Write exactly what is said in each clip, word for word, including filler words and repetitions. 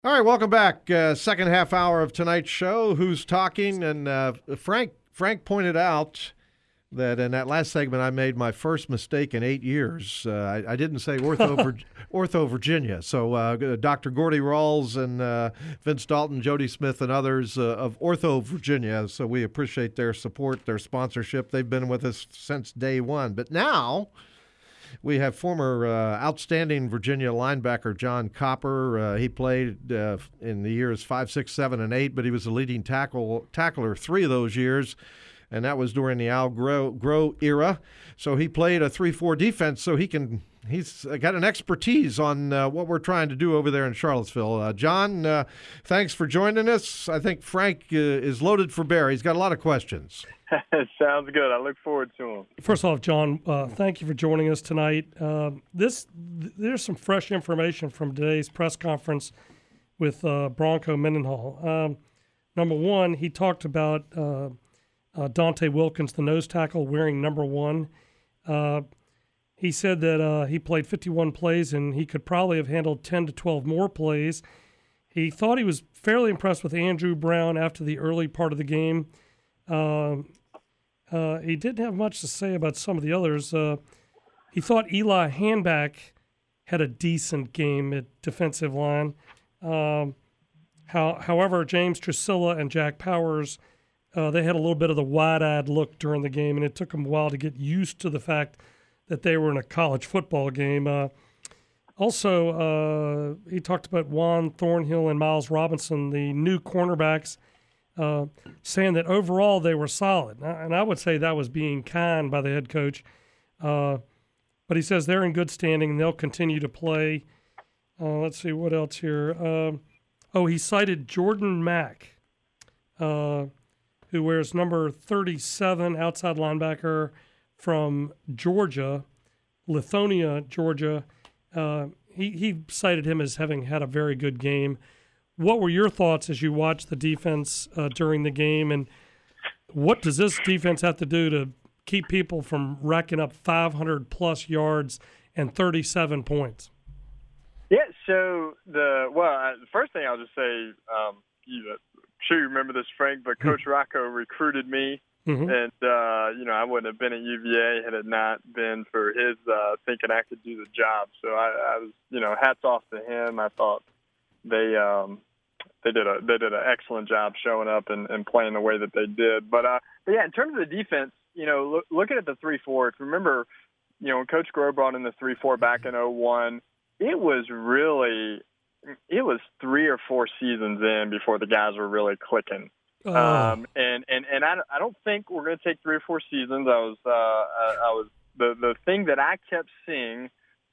All right, welcome back. Uh, second half hour of tonight's show. Who's talking? And uh, Frank Frank pointed out that in that last segment I made my first mistake in eight years. Uh, I, I didn't say Ortho, Vir- Ortho Virginia. So uh, Doctor Gordy Rawls and uh, Vince Dalton, Jody Smith, and others uh, of Ortho Virginia. So we appreciate their support, their sponsorship. They've been with us since day one. But now we have former uh, outstanding Virginia linebacker John Copper. Uh, he played uh, in the years five, six, seven, and eight, but he was the leading tackle tackler three of those years, and that was during the Al Groh, Groh era. So he played a three four defense, so he can he's got an expertise on uh, what we're trying to do over there in Charlottesville. Uh, John, uh, thanks for joining us. I think Frank uh, is loaded for bear. He's got a lot of questions. Sounds good. I look forward to him. First off, John, uh, thank you for joining us tonight. Uh, this th- there's some fresh information from today's press conference with uh, Bronco Mendenhall. Um, number one, he talked about uh, uh, Dante Wilkins, the nose tackle, wearing number one. Uh, he said that uh, he played fifty-one plays and he could probably have handled ten to twelve more plays. He thought he was fairly impressed with Andrew Brown after the early part of the game. Uh, Uh, he didn't have much to say about some of the others. Uh, he thought Eli Handback had a decent game at defensive line. Um, how, however, James Trusilla and Jack Powers, uh, they had a little bit of the wide-eyed look during the game, and it took them a while to get used to the fact that they were in a college football game. Uh, also, uh, he talked about Juan Thornhill and Miles Robinson, the new cornerbacks, Uh, saying that overall they were solid. And I would say that was being kind by the head coach. Uh, but he says they're in good standing and they'll continue to play. Uh, let's see, what else here? Um, oh, he cited Jordan Mack, uh, who wears number thirty-seven, outside linebacker from Georgia, Lithonia, Georgia. Uh, he, he cited him as having had a very good game. What were your thoughts as you watched the defense uh, during the game, and what does this defense have to do to keep people from racking up five hundred plus yards and thirty-seven points? Yeah, so the well, uh, the first thing I'll just say, um, you know, I'm sure you remember this, Frank, but Coach Rocco recruited me, mm-hmm. and uh, you know I wouldn't have been at U V A had it not been for his uh, thinking I could do the job. So I, I was, you know, hats off to him. I thought they um, they did a they did an excellent job showing up and, and playing the way that they did. But uh, but yeah, in terms of the defense, you know, look, looking at the three four, remember, you know, when Coach Groh brought in the three four back in oh one, it was really it was three or four seasons in before the guys were really clicking. Oh. Um, and and and I, I don't think we're going to take three or four seasons. I was uh, I, I was the the thing that I kept seeing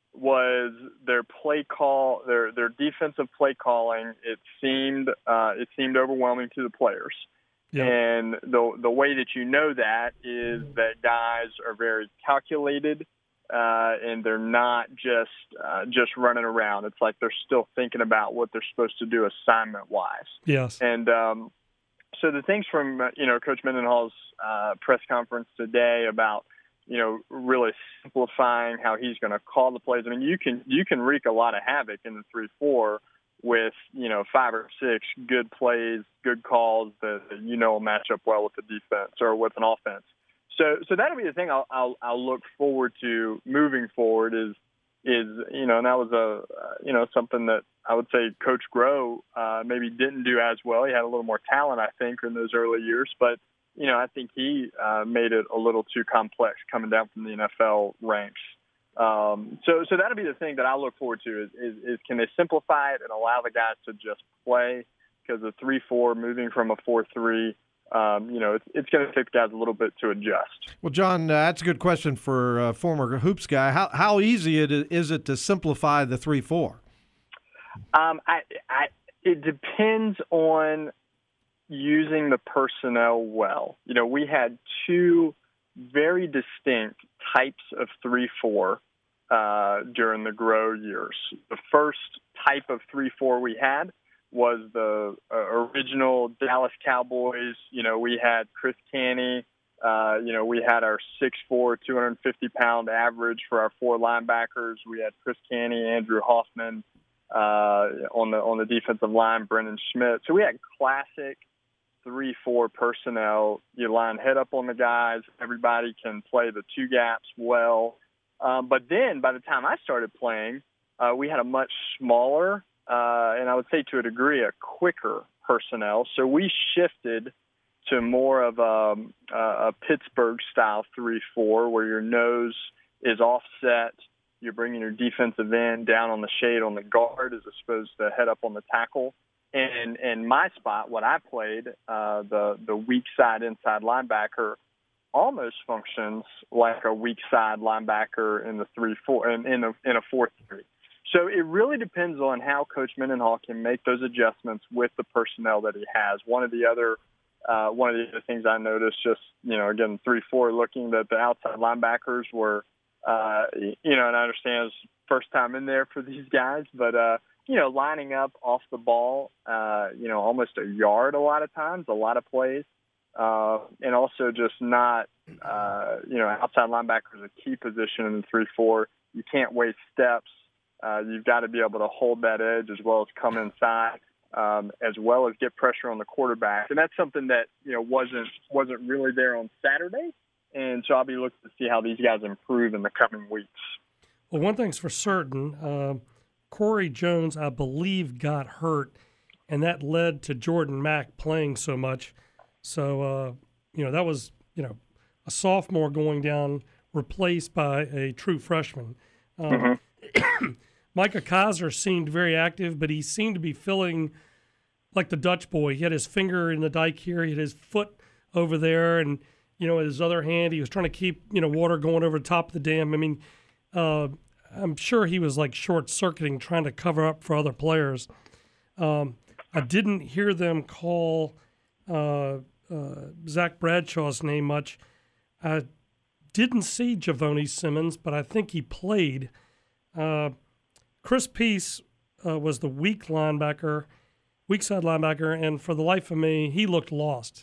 was their play call, their their defensive play calling. It seemed uh, it seemed overwhelming to the players, yeah. And the the way that you know that is that guys are very calculated, uh, and they're not just uh, just running around. It's like they're still thinking about what they're supposed to do assignment wise. Yes, and um, so the things from uh, you know Coach Mendenhall's uh, press conference today about, you know, really simplifying how he's going to call the plays. I mean, you can you can wreak a lot of havoc in the three four with, you know, five or six good plays, good calls that, that you know will match up well with the defense or with an offense. So so that'll be the thing I'll I'll, I'll look forward to moving forward is is you know, and that was a uh, you know something that I would say Coach Groh uh, maybe didn't do as well. He had a little more talent, I think, in those early years, but you know, I think he uh, made it a little too complex coming down from the N F L ranks. Um, so, so that'll be the thing that I look forward to is, is, is can they simplify it and allow the guys to just play? Because the three four moving from a four three, um, you know, it's, it's going to take the guys a little bit to adjust. Well, John, uh, that's a good question for uh, former hoops guy. How how easy it is it to simplify the three four? Um, I, I, it depends on using the personnel well. You know, we had two very distinct types of three four uh, during the Groh years. The first type of three four we had was the uh, original Dallas Cowboys. You know, we had Chris Canny. Uh, you know, we had our six four, two hundred fifty pound average for our four linebackers. We had Chris Canny, Andrew Hoffman, uh, on the on the defensive line, Brendan Schmidt. So we had classic three four personnel. You line head up on the guys. Everybody can play the two gaps well. Um, but then by the time I started playing, uh, we had a much smaller, uh, and I would say to a degree, a quicker personnel. So we shifted to more of a, a Pittsburgh-style three four, where your nose is offset. You're bringing your defensive end down on the shade on the guard as opposed to head up on the tackle. And in my spot, what I played, uh, the the weak side inside linebacker, almost functions like a weak side linebacker in the three four in in a in a four three. So it really depends on how Coach Mendenhall can make those adjustments with the personnel that he has. One of the other uh, one of the other things I noticed, just you know, again three four, looking that the outside linebackers were, uh, you know, and I understand it's first time in there for these guys, but uh, you know, lining up off the ball, uh, you know, almost a yard a lot of times, a lot of plays. Uh, and also just not, uh, you know, outside linebacker is a key position in the three four. You can't waste steps. Uh, you've got to be able to hold that edge as well as come inside, um, as well as get pressure on the quarterback. And that's something that, you know, wasn't wasn't really there on Saturday. And so I'll be looking to see how these guys improve in the coming weeks. Well, one thing's for certain, uh, Corey Jones, I believe, got hurt, and that led to Jordan Mack playing so much. So, uh, you know, that was, you know, a sophomore going down replaced by a true freshman. Um, mm-hmm. Micah Kaiser seemed very active, but he seemed to be feeling like the Dutch boy. He had his finger in the dike here. He had his foot over there. And, you know, his other hand, he was trying to keep, you know, water going over the top of the dam. I mean, uh, I'm sure he was like short-circuiting, trying to cover up for other players. Um, I didn't hear them call uh, uh, Zach Bradshaw's name much. I didn't see Javoni Simmons, but I think he played. Uh, Chris Peace uh, was the weak linebacker, weak side linebacker, and for the life of me, he looked lost.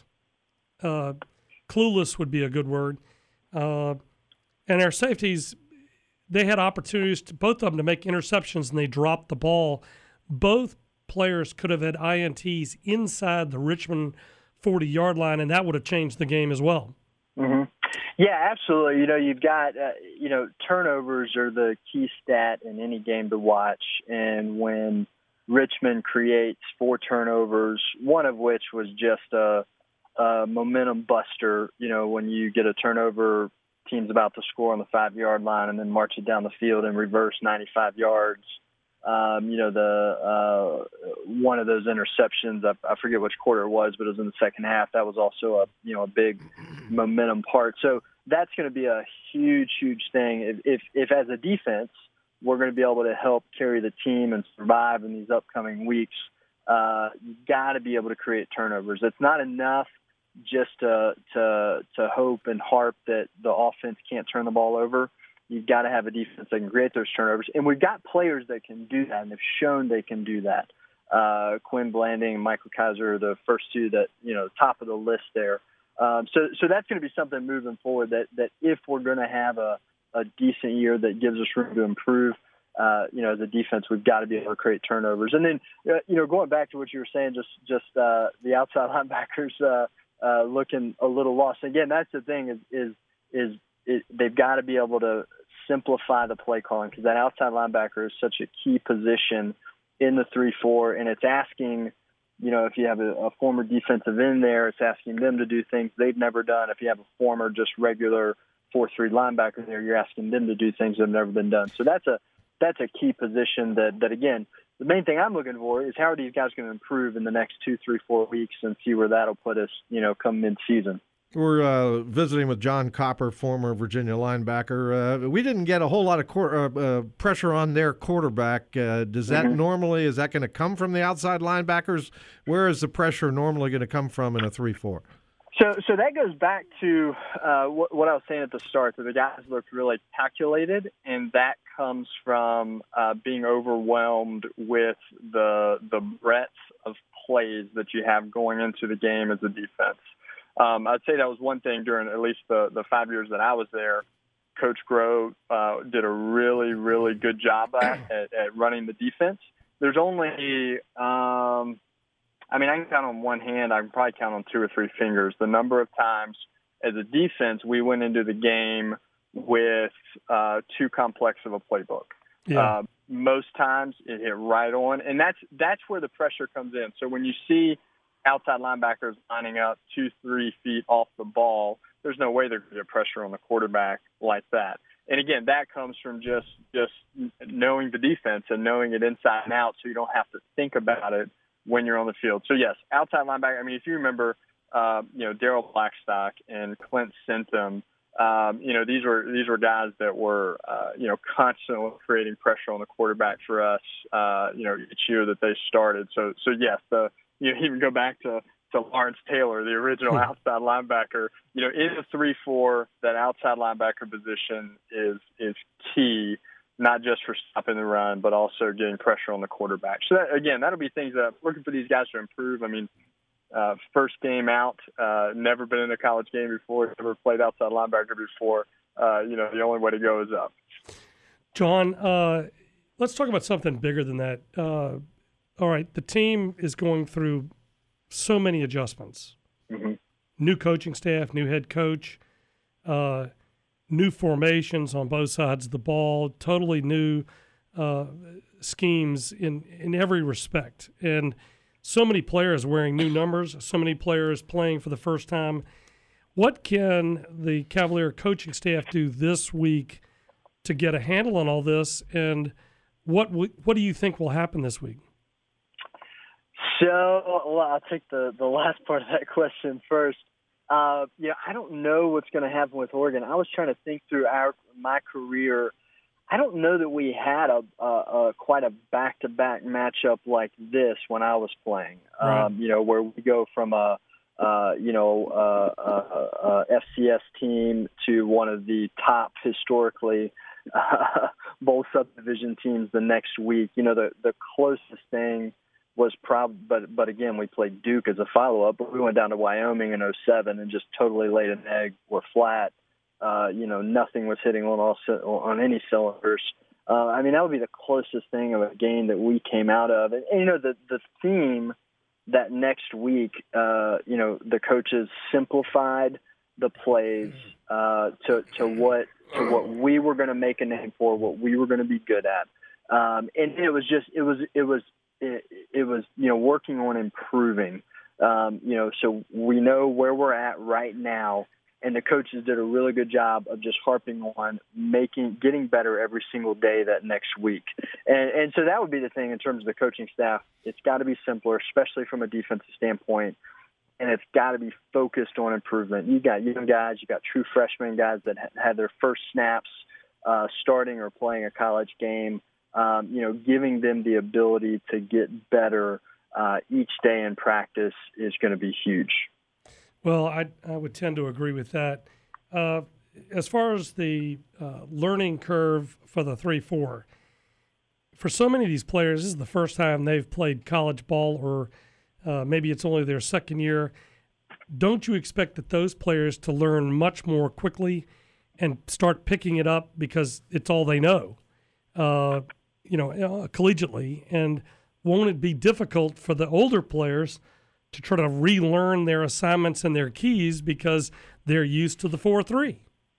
Uh, clueless would be a good word. Uh, and our safeties, they had opportunities, to, both of them, to make interceptions, and they dropped the ball. Both players could have had I N Ts inside the Richmond forty-yard line, and that would have changed the game as well. Mm-hmm. Yeah, absolutely. You know, you've got, uh, you know, turnovers are the key stat in any game to watch. And when Richmond creates four turnovers, one of which was just a, a momentum buster, you know, when you get a turnover, team's about to score on the five-yard line and then march it down the field and reverse ninety-five yards. Um, you know, the uh, one of those interceptions, I, I forget which quarter it was, but it was in the second half. That was also a, you know, a big momentum part. So that's going to be a huge, huge thing. If, if, if as a defense, we're going to be able to help carry the team and survive in these upcoming weeks, uh, you got to be able to create turnovers. It's not enough just to, to, to hope and harp that the offense can't turn the ball over. You've got to have a defense that can create those turnovers. And we've got players that can do that, and they've shown they can do that. Uh, Quinn Blanding and Michael Kaiser are the first two that, you know, top of the list there. Um, so so that's going to be something moving forward that, that if we're going to have a, a decent year that gives us room to improve, uh, you know, as a defense, we've got to be able to create turnovers. And then, uh, you know, going back to what you were saying, just, just uh, the outside linebackers uh, uh, looking a little lost. Again, that's the thing is, is, is it, they've got to be able to simplify the play calling, because that outside linebacker is such a key position in the three four, and it's asking, you know, if you have a, a former defensive end there, it's asking them to do things they've never done. If you have a former just regular four three linebacker there, you're asking them to do things that have never been done. So that's a that's a key position that, that again, the main thing I'm looking for is how are these guys going to improve in the next two, three, four weeks and see where that'll put us, you know, come mid-season. We're uh, visiting with John Copper, former Virginia linebacker. Uh, we didn't get a whole lot of cor- uh, uh, pressure on their quarterback. Uh, does that mm-hmm. normally, is that going to come from the outside linebackers? Where is the pressure normally going to come from in a three four? So so that goes back to uh, what, what I was saying at the start, that the guys looked really calculated, and that comes from uh, being overwhelmed with the the breadth of plays that you have going into the game as a defense. Um, I'd say that was one thing during at least the, the five years that I was there. Coach Grove uh, did a really, really good job at, at, at running the defense. there's only, um, I mean, I can count on one hand. I can probably count on two or three fingers the number of times as a defense we went into the game with uh, too complex of a playbook. Yeah. Uh, most times it hit right on, and that's that's where the pressure comes in. So when you see outside linebackers lining up two, three feet off the ball, there's no way they're going to get pressure on the quarterback like that. And again, that comes from just just knowing the defense and knowing it inside and out, so you don't have to think about it when you're on the field. So yes, outside linebacker. I mean, if you remember, uh, you know, Daryl Blackstock and Clint Centum. Um, you know, these were these were guys that were, uh, you know, constantly creating pressure on the quarterback for us, uh, you know, each year that they started. So, so yes, the you know, even go back to, to Lawrence Taylor, the original outside linebacker. You know, in the three four, that outside linebacker position is is key, not just for stopping the run, but also getting pressure on the quarterback. So that, again, that'll be things that I'm looking for these guys to improve. I mean. Uh, first game out, uh, never been in a college game before, never played outside linebacker before. Uh, you know, the only way to go is up. John, uh, let's talk about something bigger than that. Uh, all right, the team is going through so many adjustments. Mm-hmm. New coaching staff, new head coach, uh, new formations on both sides of the ball, totally new uh, schemes in, in every respect. And so many players wearing new numbers, so many players playing for the first time. What can the Cavalier coaching staff do this week to get a handle on all this, and what what do you think will happen this week? So, well, I'll take the, the last part of that question first. Uh, you know, I don't know what's going to happen with Oregon. I was trying to think through our my career. I don't know that we had a, a, a quite a back-to-back matchup like this when I was playing. Right. Um, you know, where we go from a uh, you know uh, a, a F C S team to one of the top historically uh, bowl subdivision teams the next week. You know, the the closest thing was probably, but but again, we played Duke as a follow-up. But we went down to Wyoming in oh seven and just totally laid an egg. We're flat. Uh, you know, nothing was hitting on all on any cylinders. Uh, I mean, that would be the closest thing of a game that we came out of. And, and you know, the the theme that next week, uh, you know, the coaches simplified the plays uh, to to what to what we were going to make a name for, what we were going to be good at, um, and it was just it was it was it, it was you know working on improving. Um, you know, so we know where we're at right now. And the coaches did a really good job of just harping on making, getting better every single day that next week. And, and so that would be the thing in terms of the coaching staff. It's got to be simpler, especially from a defensive standpoint. And it's got to be focused on improvement. You got young guys, you got true freshmen guys that had their first snaps uh, starting or playing a college game. Um, you know, giving them the ability to get better uh, each day in practice is going to be huge. Well, I, I would tend to agree with that. Uh, as far as the uh, learning curve for the three four, for so many of these players, this is the first time they've played college ball, or uh, maybe it's only their second year. Don't you expect that those players to learn much more quickly and start picking it up because it's all they know, uh, you know, uh, collegiately? And won't it be difficult for the older players to try to relearn their assignments and their keys because they're used to the four three?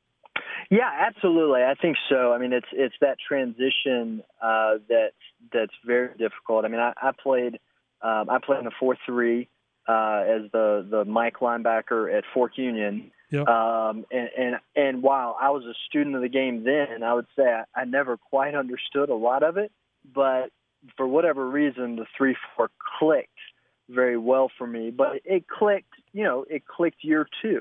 Yeah, absolutely. I think so. I mean, it's it's that transition uh, that's that's very difficult. I mean, I, I played um, I played in the four three uh, as the the Mike linebacker at Fork Union. Yep. Um, and, and and while I was a student of the game then, I would say I, I never quite understood a lot of it, but for whatever reason, the three four clicked very well for me, but it clicked, you know, it clicked year two.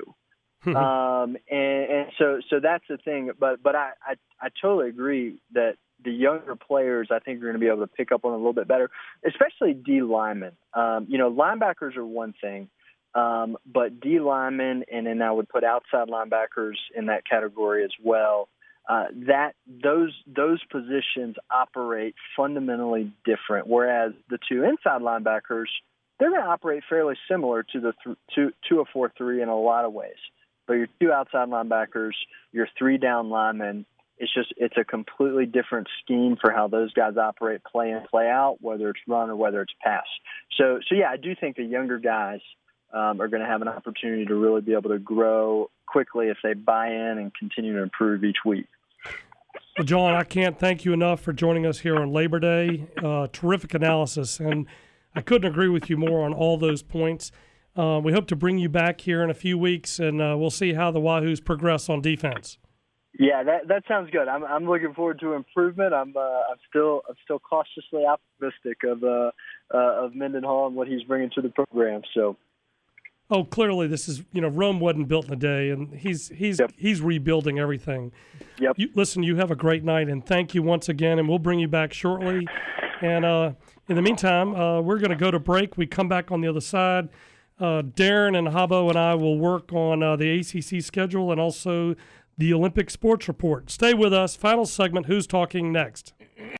um, and, and so, so that's the thing, but, but I, I, I totally agree that the younger players, I think, are going to be able to pick up on it a little bit better, especially D linemen. Um, you know, linebackers are one thing, um, but D linemen, and then I would put outside linebackers in that category as well. Uh, that those those positions operate fundamentally different, whereas the two inside linebackers, they're going to operate fairly similar to the th- to, to a four three in a lot of ways. But your two outside linebackers, your three down linemen, It's just it's a completely different scheme for how those guys operate, play in, play out, whether it's run or whether it's pass. So, so yeah, I do think the younger guys um, are going to have an opportunity to really be able to grow quickly if they buy in and continue to improve each week. Well, John, I can't thank you enough for joining us here on Labor Day. Uh, terrific analysis, and I couldn't agree with you more on all those points. Uh, we hope to bring you back here in a few weeks, and uh, we'll see how the Wahoos progress on defense. Yeah, that that sounds good. I'm I'm looking forward to improvement. I'm uh, I'm still I'm still cautiously optimistic of uh, uh, of Mendenhall and what he's bringing to the program. So, oh, clearly this is you know Rome wasn't built in a day, and he's he's yep. he's rebuilding everything. Yep. You, listen, you have a great night, and thank you once again. And we'll bring you back shortly. And uh, in the meantime, uh, we're going to go to break. We come back on the other side. Uh, Darren and Habbo and I will work on uh, the A C C schedule and also the Olympic Sports Report. Stay with us. Final segment, Who's Talking, next.